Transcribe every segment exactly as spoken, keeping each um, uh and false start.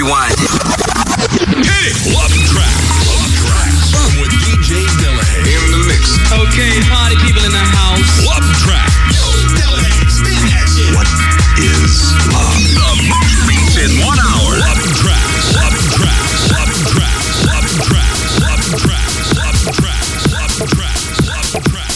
rewind it. Hit it! Love tracks. Love tracks. With D J Delahaye. In the mix. Okay, party people in the house. Love tracks. Delahaye, spin that shit. What is love? The most beats in one hour. Love tracks. Love tracks. Love tracks. Love tracks. Love tracks. Love tracks. Love tracks. Love tracks.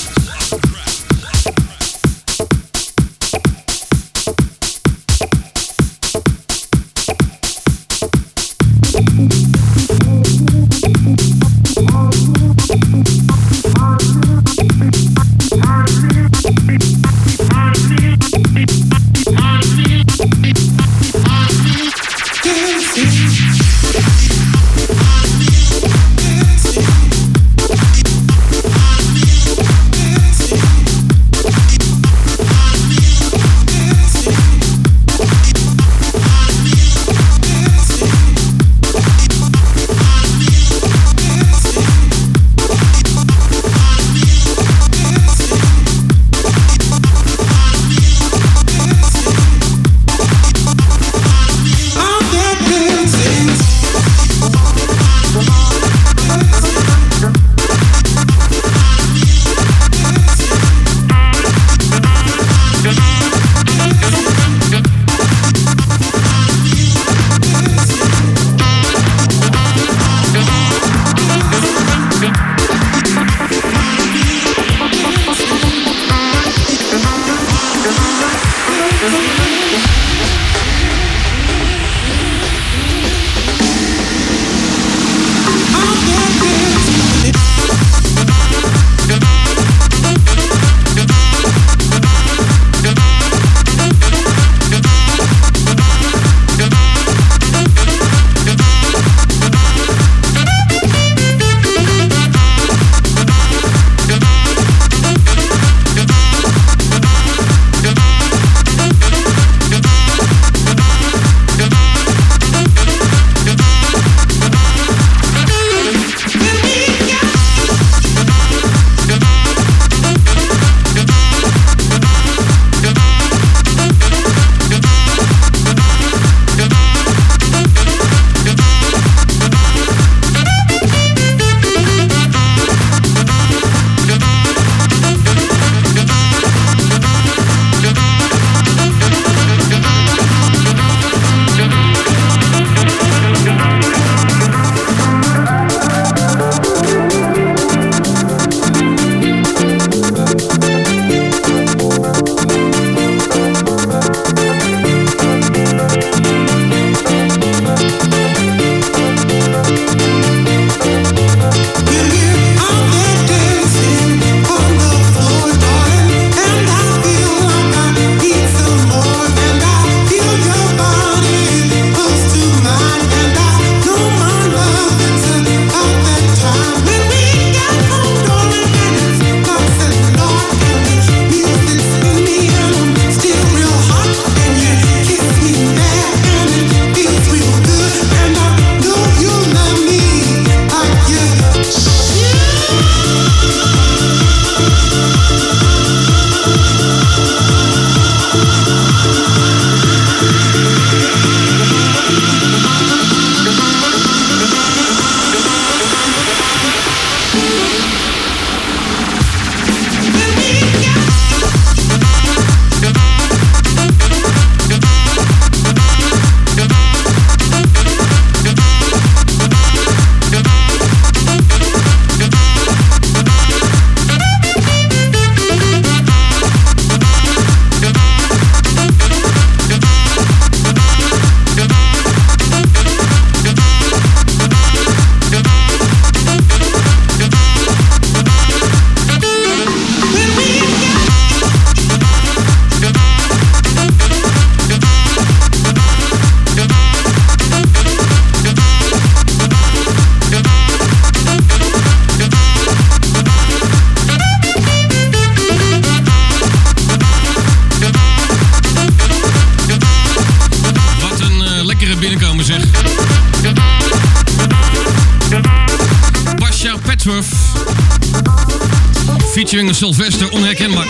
Featuring Sylvester, onherkenbaar.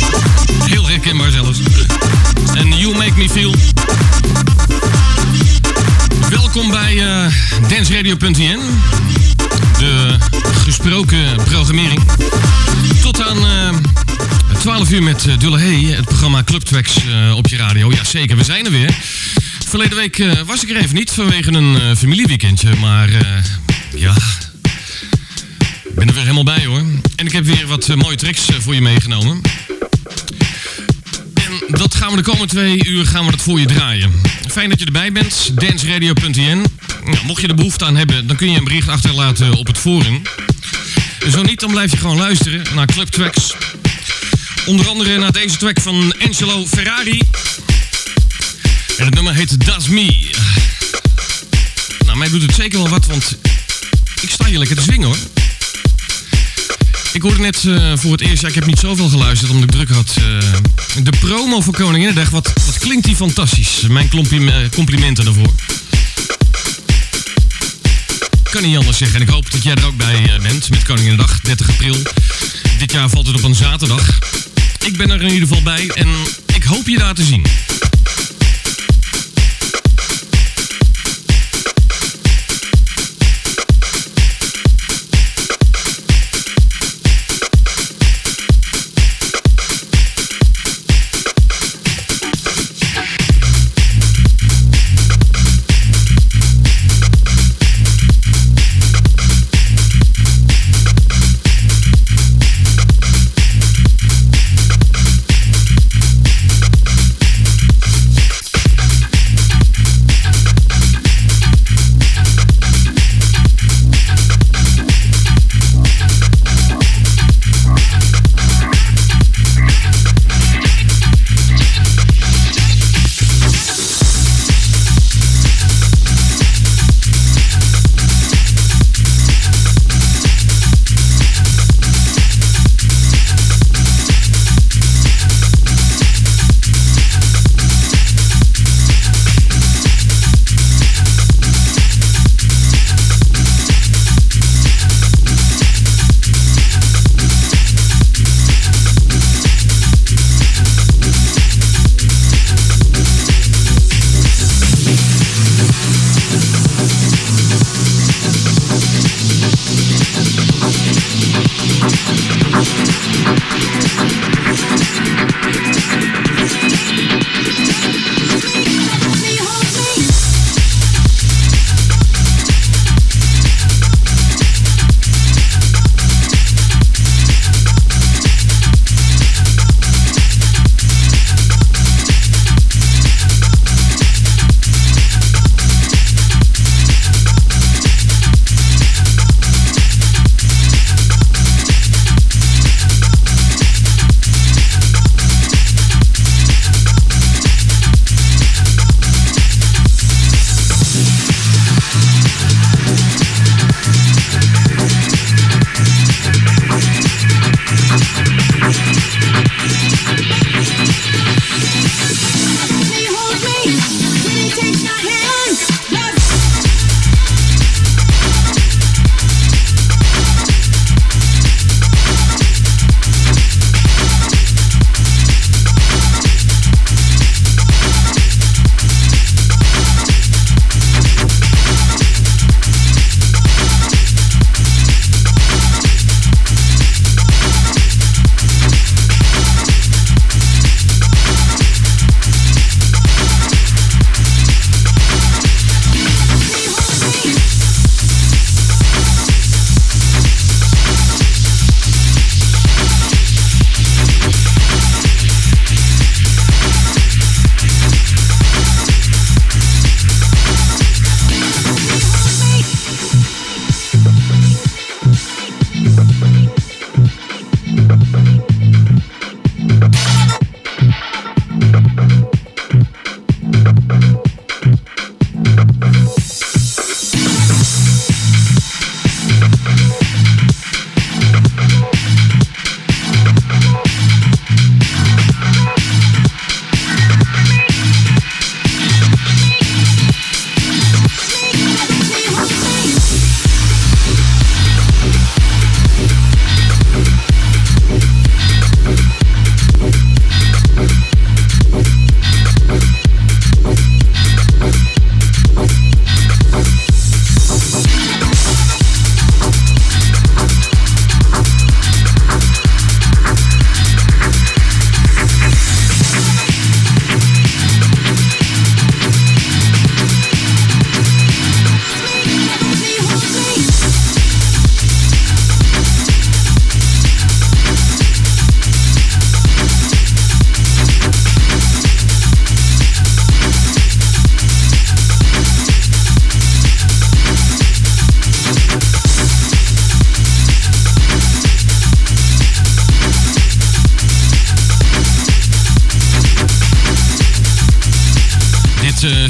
Heel herkenbaar zelfs. En You Make Me Feel. Welkom Welkom bij uh, dance radio punt n, de gesproken programmering. Tot aan uh, twaalf uur met uh, Dulle Hey, het programma Club Tracks uh, op je radio. Jazeker, we zijn er weer. Verleden week uh, was ik er even niet vanwege een uh, familieweekendje, maar uh, ja, ik ben er weer helemaal bij hoor. En ik heb weer wat uh, mooie tracks uh, voor je meegenomen. En dat gaan we de komende twee uur gaan we dat voor je draaien. Fijn dat je erbij bent, dance radio punt n. Nou, mocht je er behoefte aan hebben, dan kun je een bericht achterlaten op het forum. Zo niet, dan blijf je gewoon luisteren naar Club Tracks. Onder andere naar deze track van Angelo Ferrari. En het nummer heet That's Me. Nou, mij doet het zeker wel wat, want ik sta hier lekker te zwingen hoor. Ik hoorde net uh, voor het eerst, ja, ik heb niet zoveel geluisterd omdat ik druk had. Uh, de promo voor Koninginnedag, wat, wat klinkt die fantastisch. Mijn complimenten daarvoor. Kan niet anders zeggen en ik hoop dat jij er ook bij uh, bent met Koninginnedag, dertig april. Dit jaar valt het op een zaterdag. Ik ben er in ieder geval bij en ik hoop je daar te zien.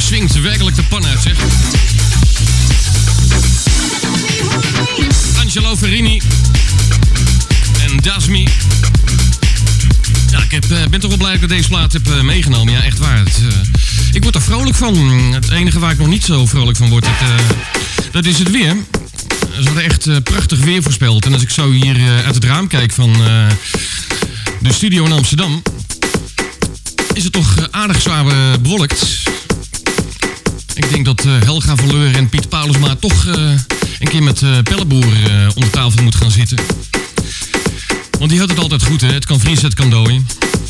swingt werkelijk de pan uit, zeg. Angelo Ferrini en Dasmi. Ja, ik heb, ben toch wel blij dat ik deze plaat heb uh, meegenomen. Ja, echt waar. Het, uh, ik word er vrolijk van. Het enige waar ik nog niet zo vrolijk van word, het, uh, dat is het weer. Ze hadden echt uh, prachtig weer voorspeld. En als ik zo hier uh, uit het raam kijk van uh, de studio in Amsterdam, is het toch uh, aardig zwaar uh, bewolkt. Ik denk dat uh, Helga van Leur en Piet Paulusma toch uh, een keer met uh, Pelleboer uh, om de tafel moet gaan zitten. Want die had het altijd goed, hè? Het kan vriezen, het kan dooien.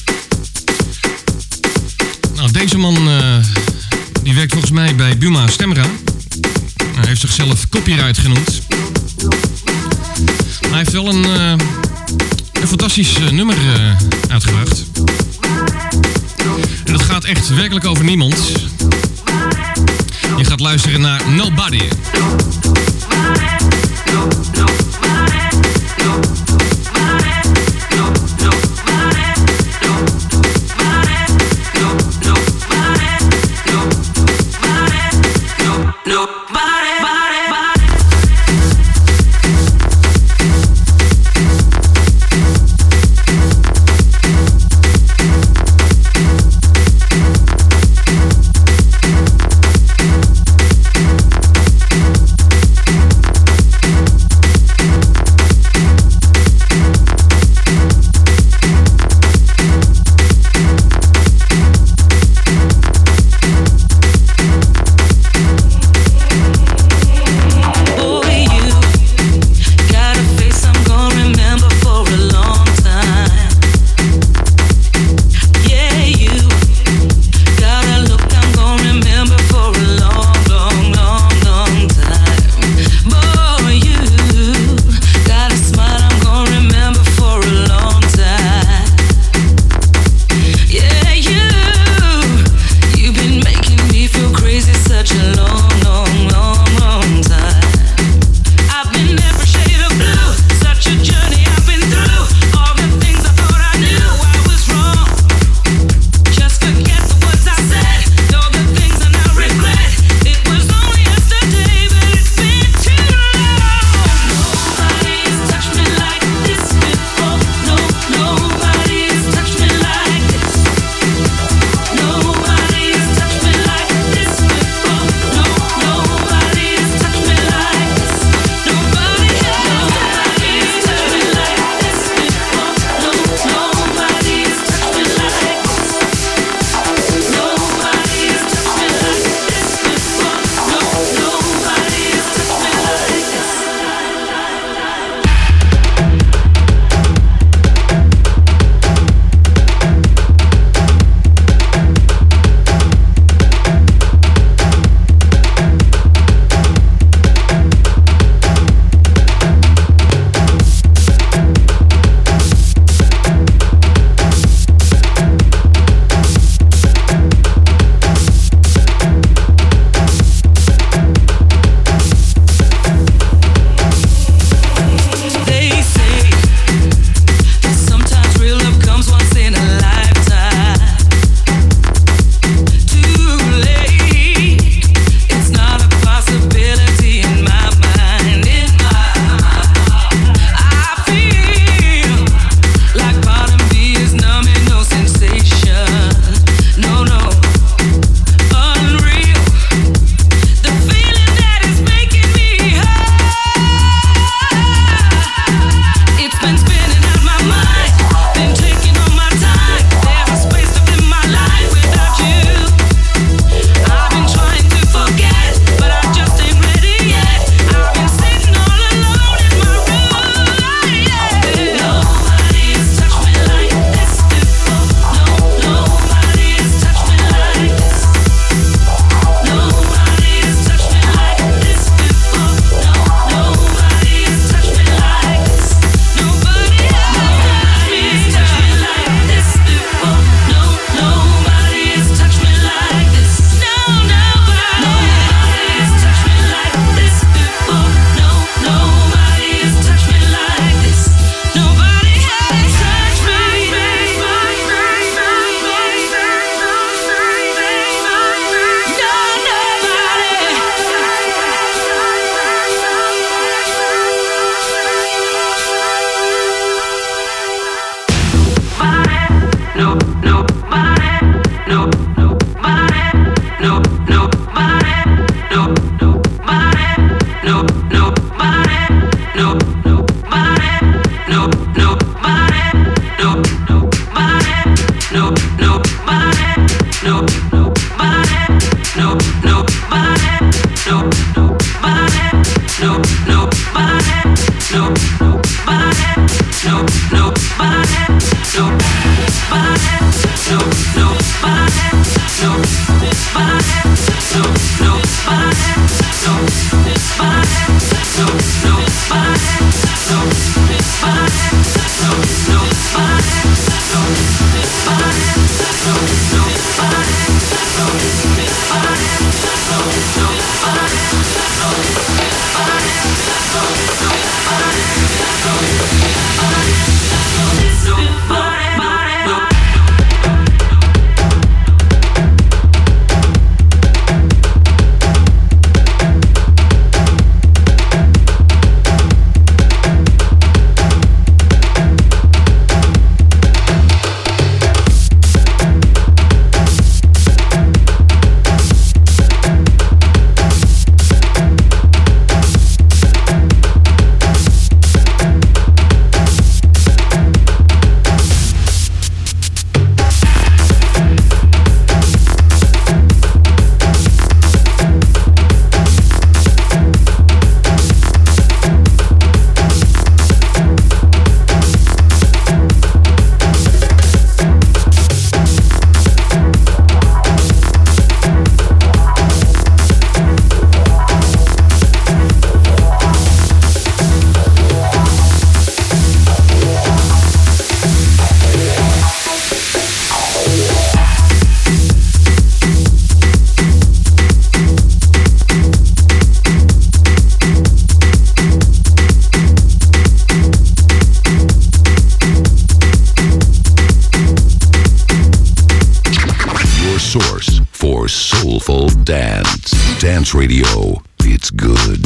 Nou, deze man uh, die werkt volgens mij bij Buma Stemra. Hij heeft zichzelf copyright genoemd. Maar hij heeft wel een, uh, een fantastisch uh, nummer uh, uitgebracht. En dat gaat echt werkelijk over niemand. Je gaat luisteren naar Nobody. Soulful dance. Dance Radio. It's good.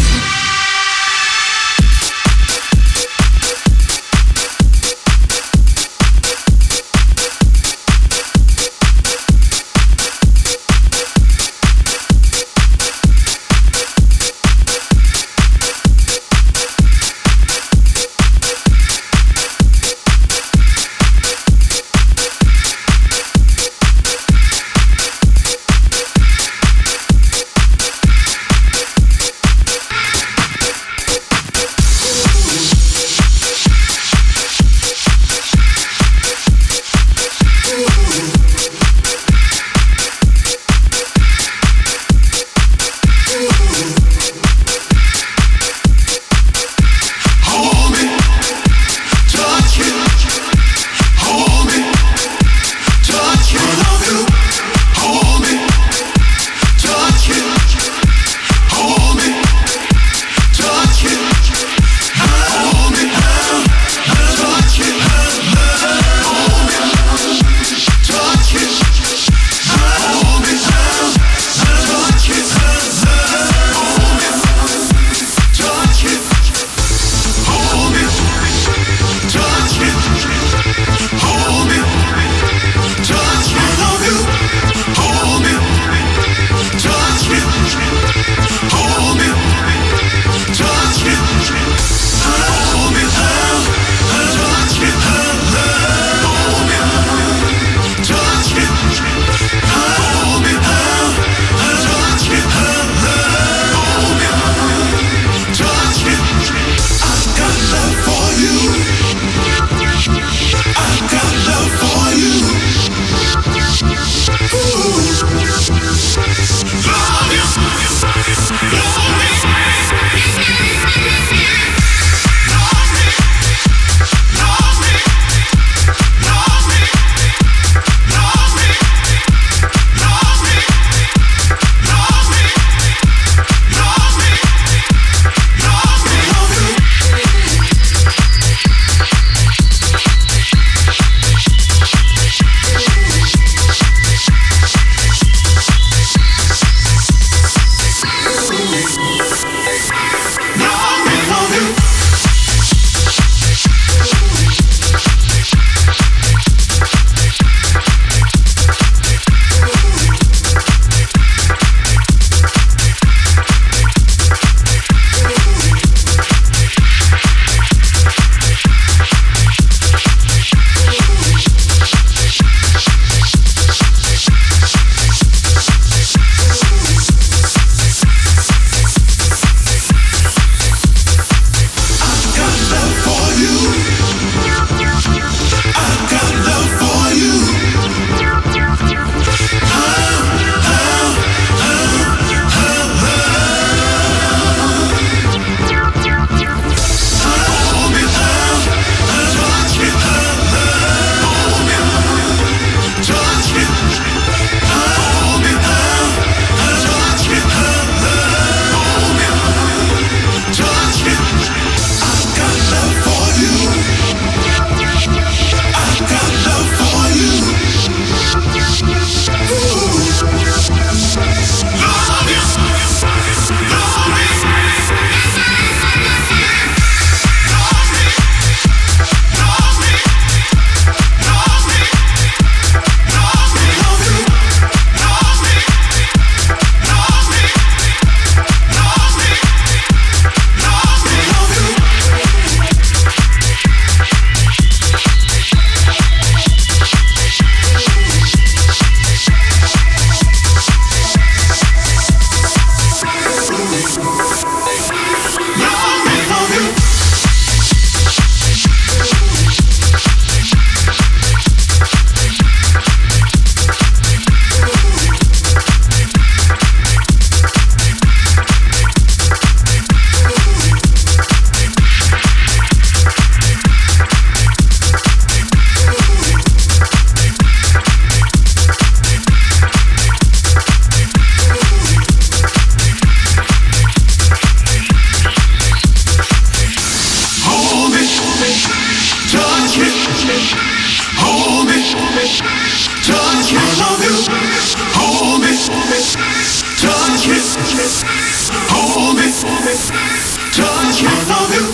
touch me, love you, hold me, touch me, hold me, touch me, love you.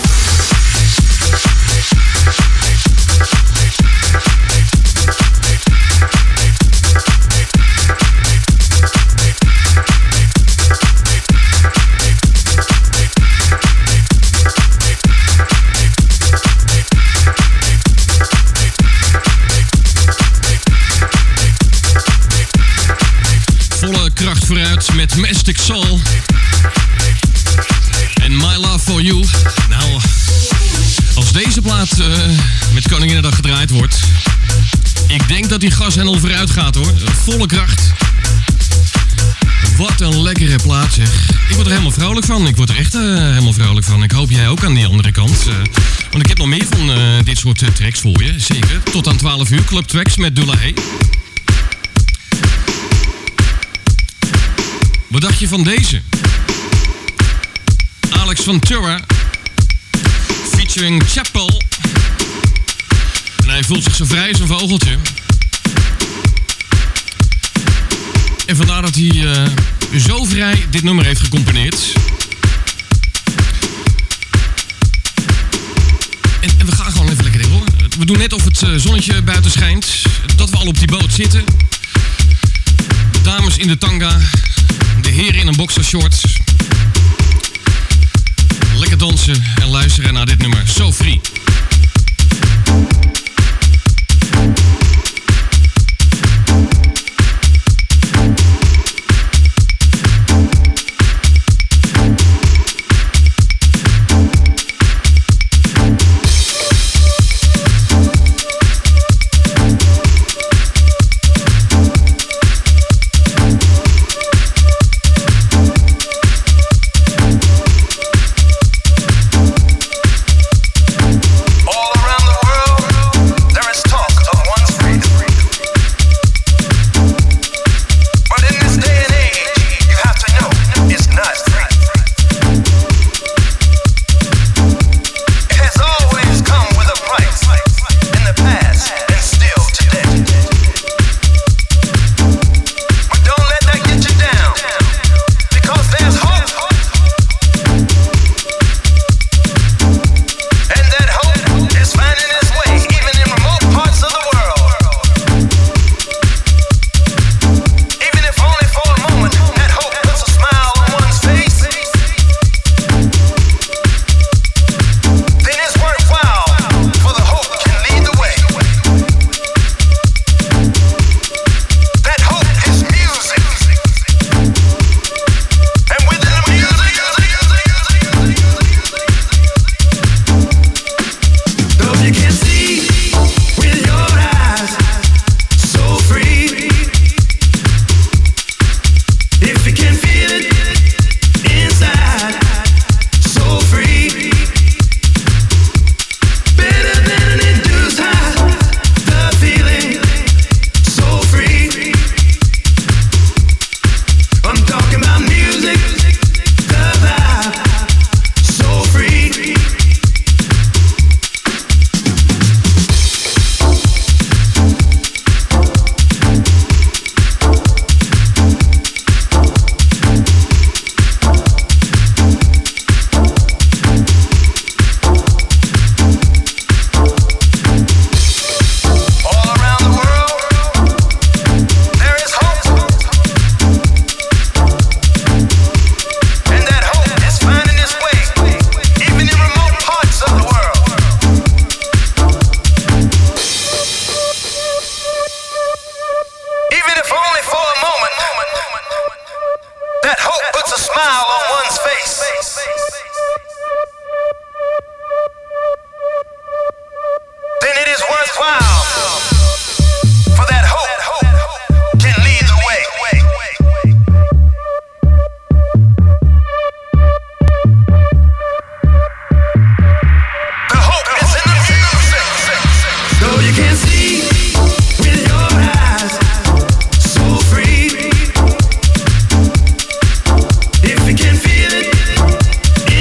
Vooruit met Mystic Soul en My Love For You. Nou, als deze plaat uh, met Koninginnedag gedraaid wordt, ik denk dat die gashendel vooruit gaat hoor. Volle kracht. Wat een lekkere plaat zeg. Ik word er helemaal vrolijk van. Ik word er echt uh, helemaal vrolijk van. Ik hoop jij ook aan die andere kant. Uh, want ik heb nog meer van uh, dit soort uh, tracks voor je. Zeker. Tot aan twaalf uur. Club Tracks met Dula Hey. Wat dacht je van deze? Alex Ventura featuring Chapel. En hij voelt zich zo vrij als een vogeltje. En vandaar dat hij uh, zo vrij dit nummer heeft gecomponeerd. En, en we gaan gewoon even lekker in hoor. We doen net of het zonnetje buiten schijnt. Dat we al op die boot zitten. Dames in de tanga. De heren in een boxershort. Lekker dansen en luisteren naar dit nummer. So Free.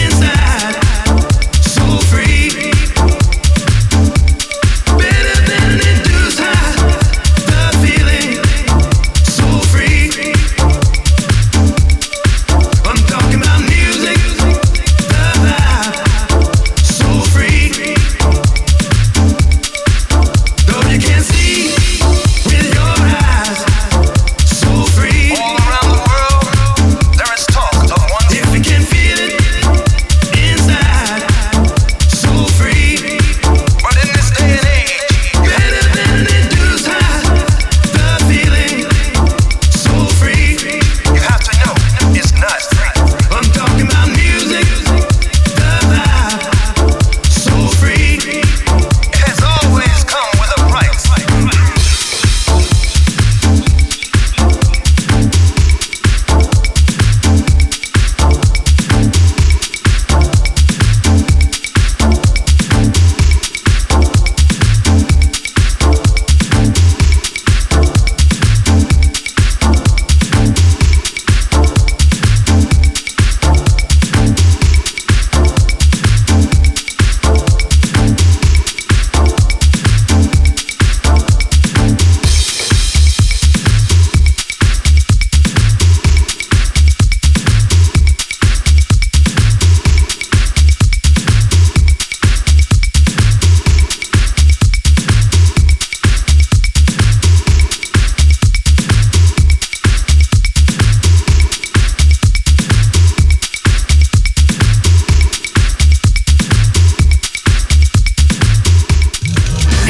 Better than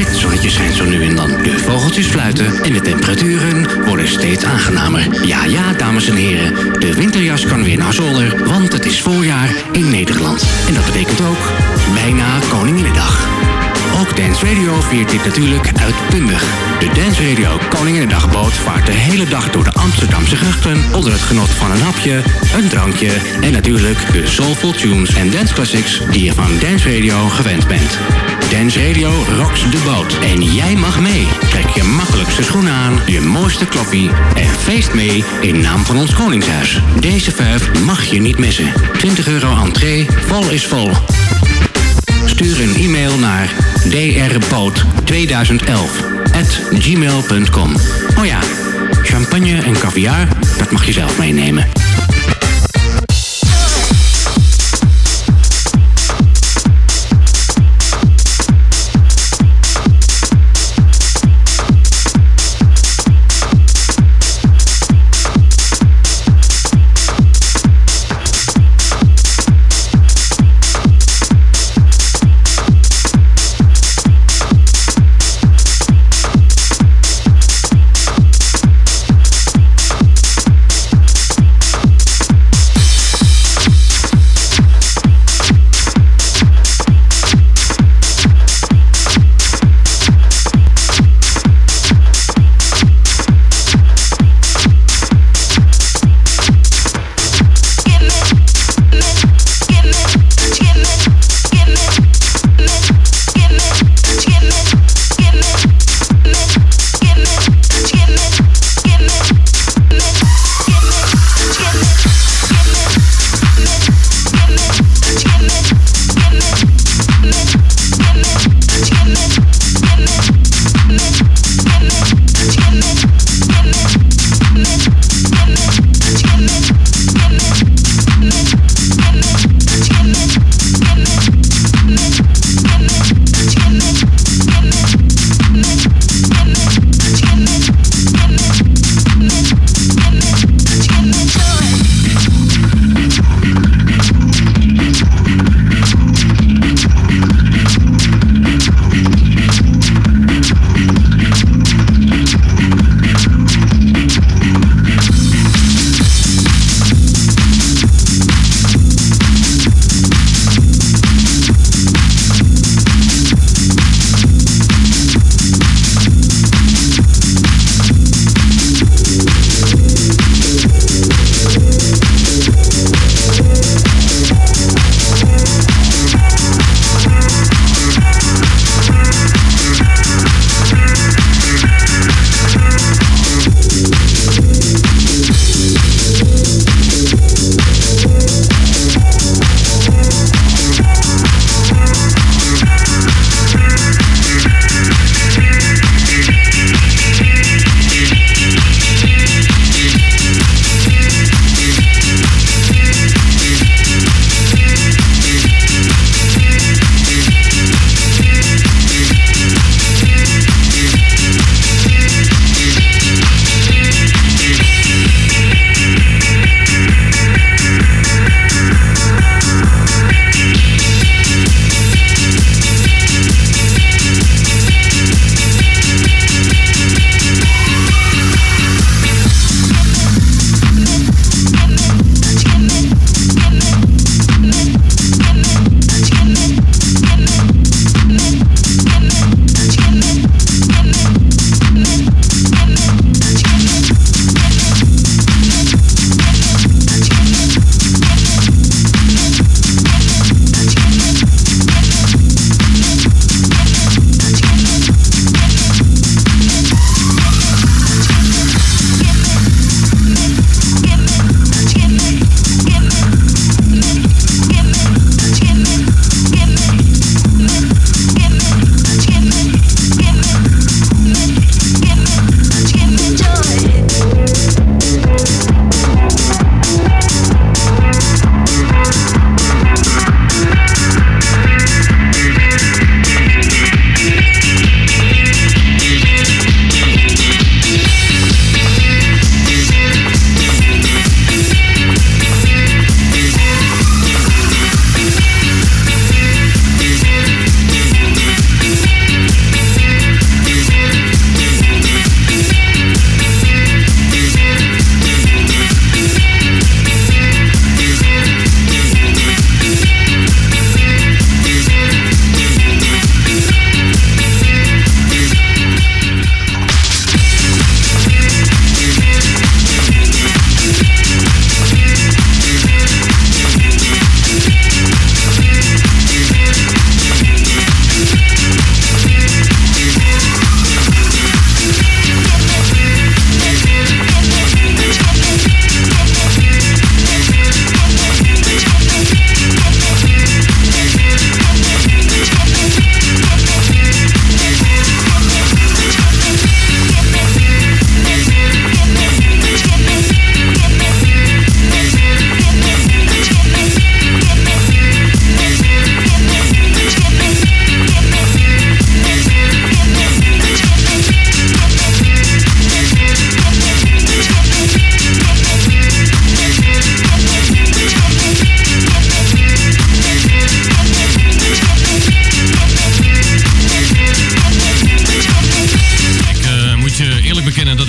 Het zonnetje schijnt zo nu en dan. De vogeltjes fluiten en de temperaturen worden steeds aangenamer. Ja, ja, dames en heren. De winterjas kan weer naar zolder, want het is voorjaar in Nederland. En dat betekent ook bijna Koninginnedag. Ook Dance Radio viert dit natuurlijk uitbundig. De Dance Radio Koninginnedagboot vaart de hele dag door de Amsterdamse grachten onder het genot van een hapje, een drankje en natuurlijk de soulful tunes en dance classics die je van Dance Radio gewend bent. Dance Radio rocks de boot en jij mag mee. Trek je makkelijkste schoenen aan, je mooiste kloffie en feest mee in naam van ons Koningshuis. Deze vijf mag je niet missen. twintig euro entree, vol is vol. Stuur een e-mail naar d r boot tweeduizend elf at gmail punt com. Oh ja, champagne en caviar, dat mag je zelf meenemen.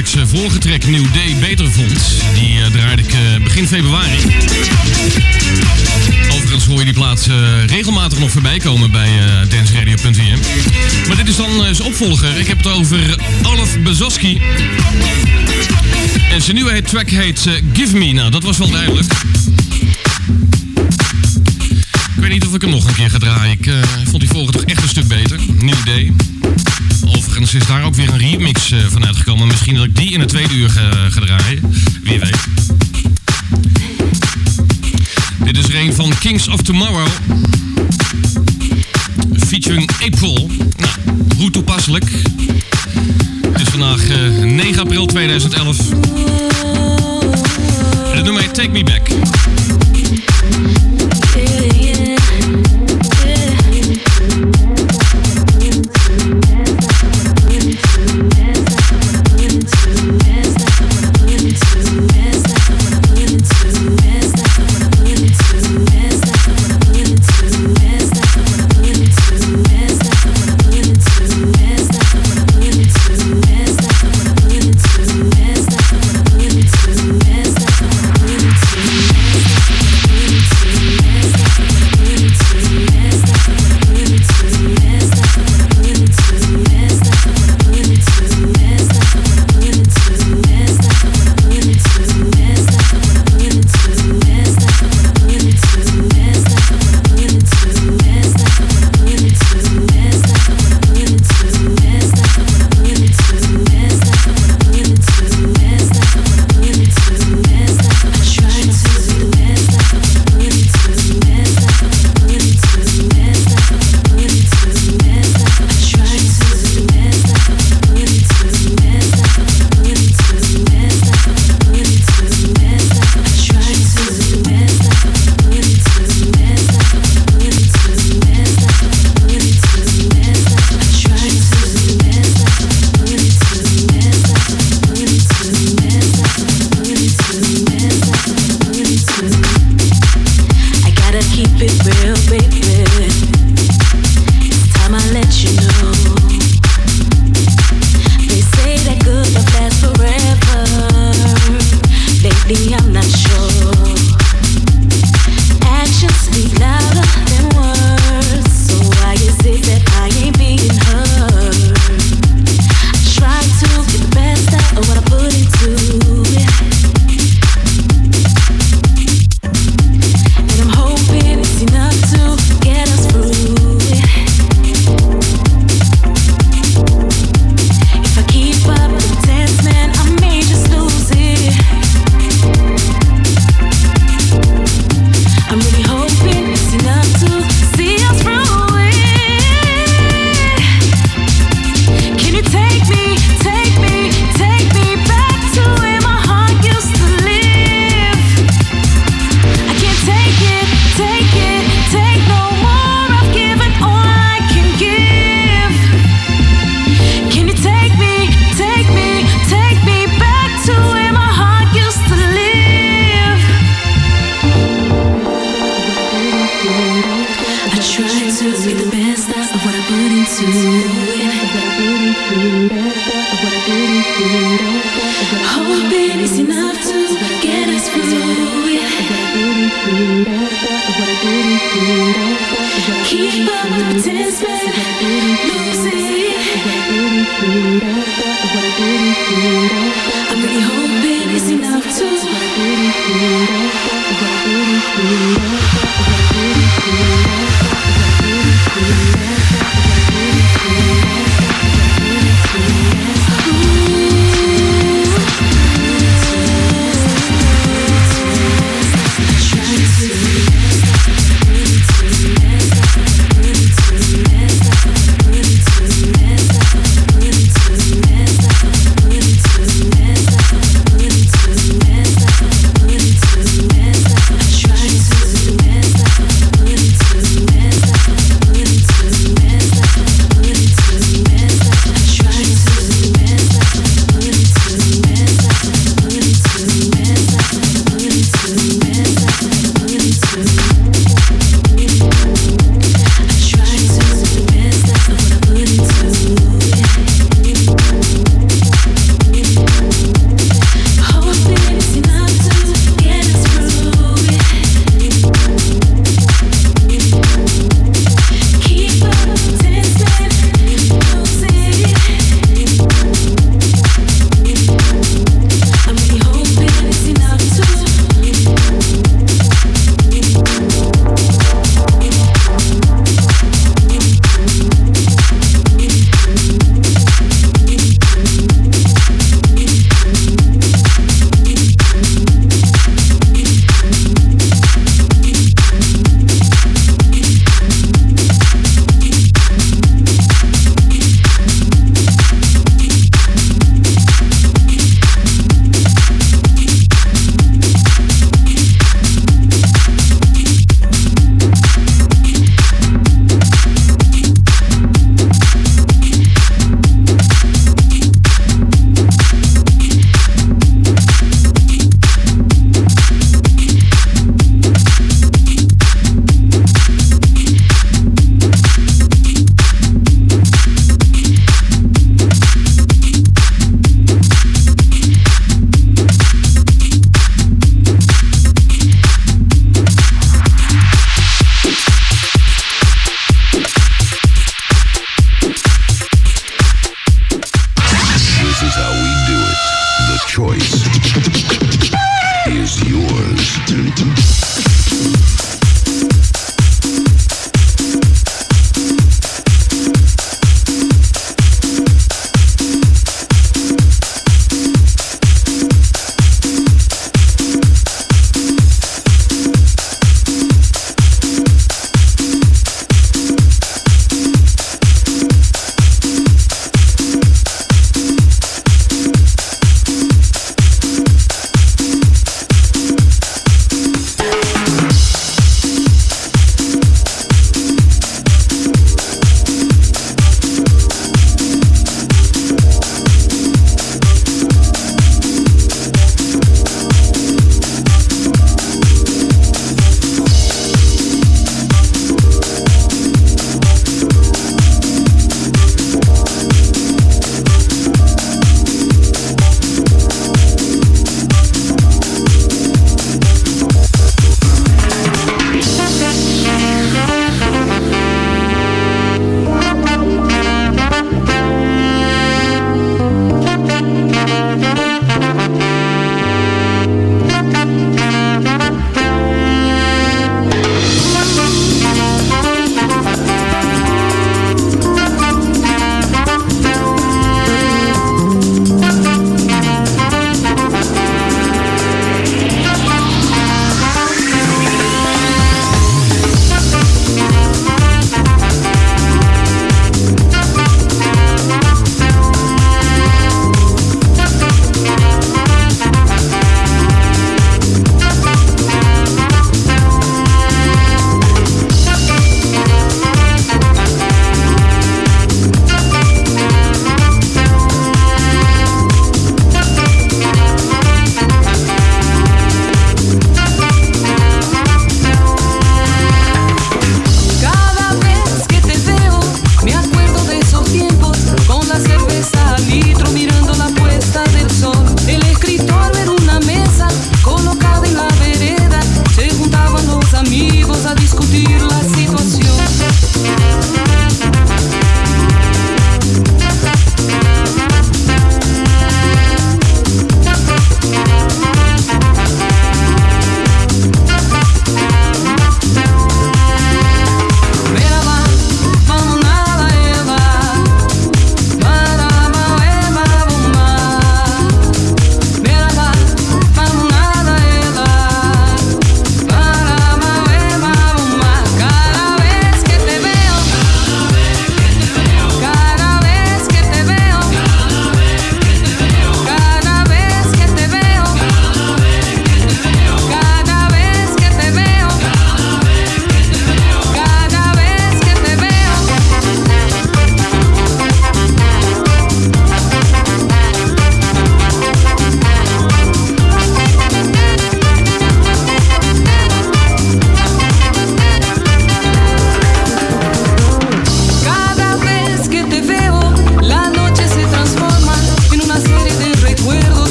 ik zijn vorige track New Day beter vond. Die uh, draaide ik uh, begin februari. Overigens hoor je die plaats uh, regelmatig nog voorbij komen bij uh, dance radio punt n l. Maar dit is dan uh, zijn opvolger. Ik heb het over Olaf Bezoski. En zijn nieuwe track heet uh, Give Me. Nou, dat was wel duidelijk. Ik weet niet of ik hem nog een keer ga draaien. Ik uh, vond die vorige toch echt een stuk beter. New Day. Overigens is daar ook weer een remix uh, van uitgekomen. Misschien dat ik die in het tweede uur ga, ga draaien. Wie weet. Dit is er een van Kings of Tomorrow. Featuring April. Nou, hoe toepasselijk. Het is vandaag uh, negen april tweeduizend elf. En het nummer heet Take Me Back. To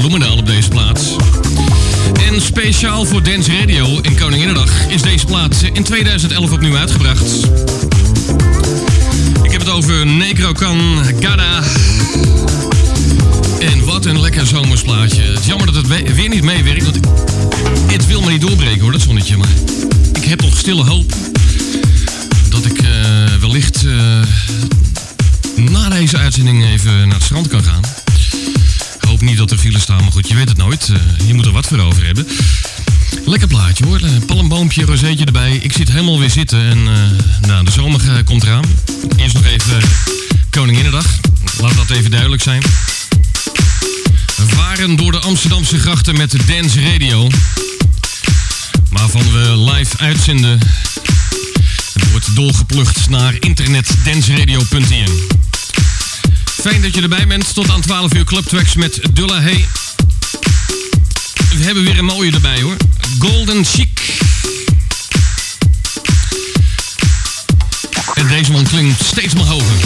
Bloemendaal op deze plaats. En speciaal voor Dance Radio in Koninginnedag is deze plaat in tweeduizend elf opnieuw uitgebracht. Ik heb het over Necrocan, Gada. En wat een lekker zomersplaatje. Het is jammer dat het we- weer niet meewerkt, want het wil me niet doorbreken hoor, dat zonnetje. Maar ik heb nog stille hoop dat ik uh, wellicht uh, na deze uitzending even naar het strand kan gaan. Ik hoop niet dat er files staan, maar goed, je weet het nooit. Uh, je moet er wat voor over hebben. Lekker plaatje hoor, een palmboompje, rozeetje erbij. Ik zit helemaal weer zitten en uh, nou, de zomer uh, komt eraan. Eerst nog even uh, Koninginnedag, laat dat even duidelijk zijn. We varen door de Amsterdamse grachten met de Dance Radio. Waarvan we live uitzenden. Het wordt doorgeplucht naar internet danceradio punt i n. Fijn dat je erbij bent. Tot aan twaalf uur Clubtracks met Dulla Hey. We hebben weer een mooie erbij hoor. Golden Chic. En deze man klinkt steeds maar hoger.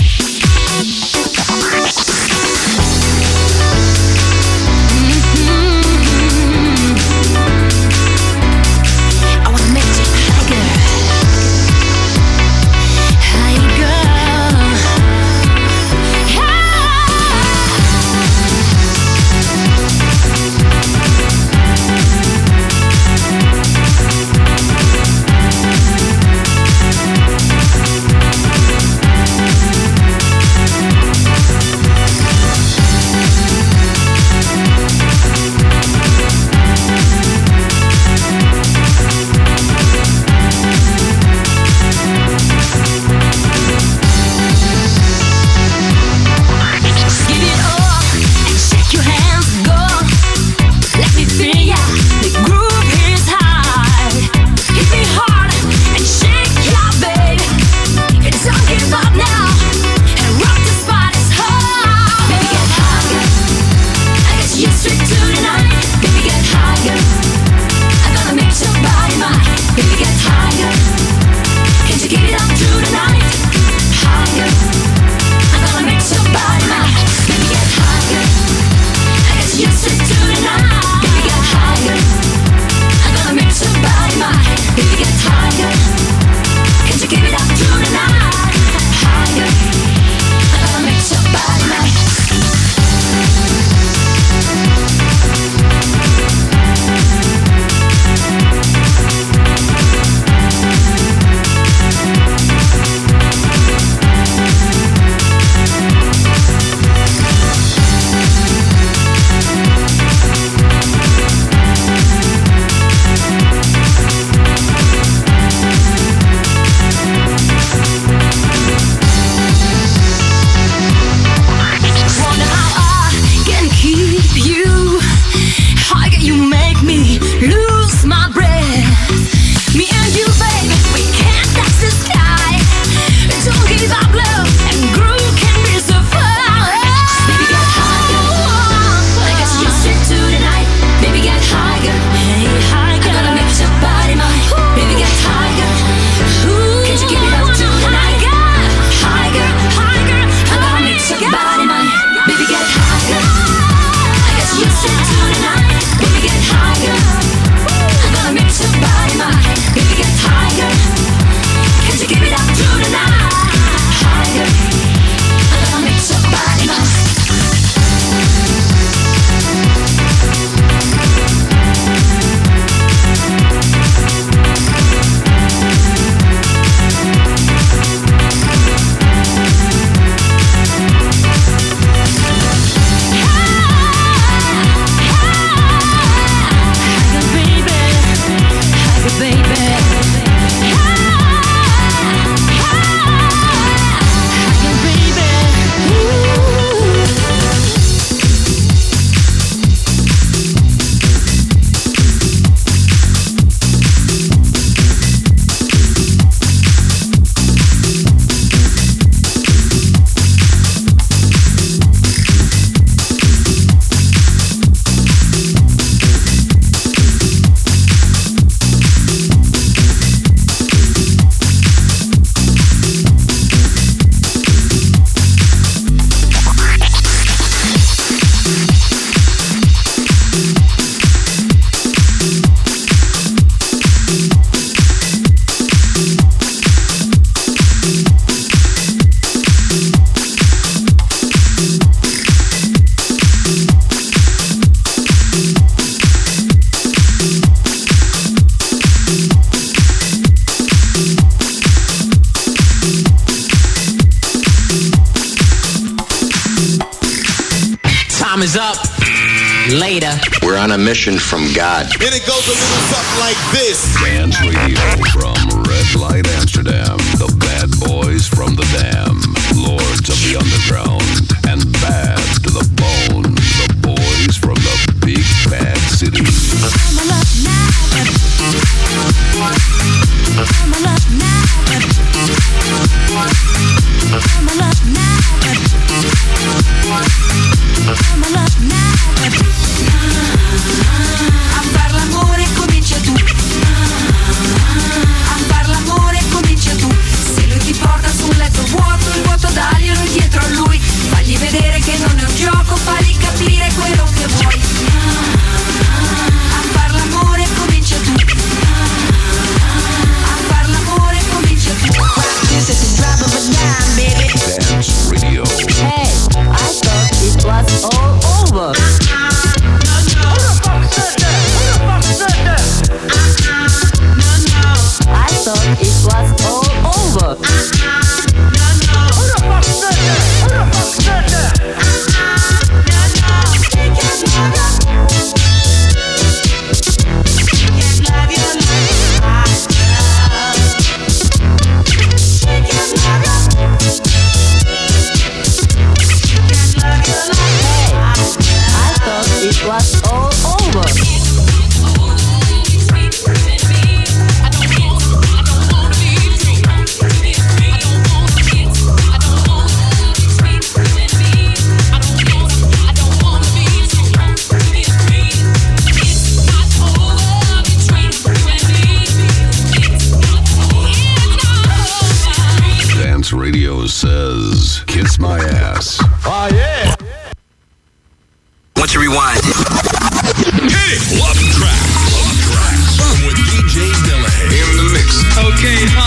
Mm-hmm. is up. Later. We're on a mission from God. And it goes a little something like this. Dance Radio from Red Light Amsterdam. The bad boys from the Dam. Lords of the underground. And bad to the bone. The boys from the big bad city. A far l'amore comincia tu. A far l'amore comincia tu. Se lui ti porta su un letto vuoto, il vuoto daglielo dietro a lui. Fagli vedere che non è un gioco, fagli capire quello che vuoi. A far l'amore comincia tu. A far l'amore comincia tu. This is the drop of a dime, baby. Dance Radio. Hey, I thought it was all over. I thought it was all over. Who the fuck said that? Who the fuck said that? It was all over. Dance Radio says, kiss my ass. Oh, yeah. Once you rewind. Hey, love tracks. Love tracks. From with D J Delahaye. In the mix. Okay,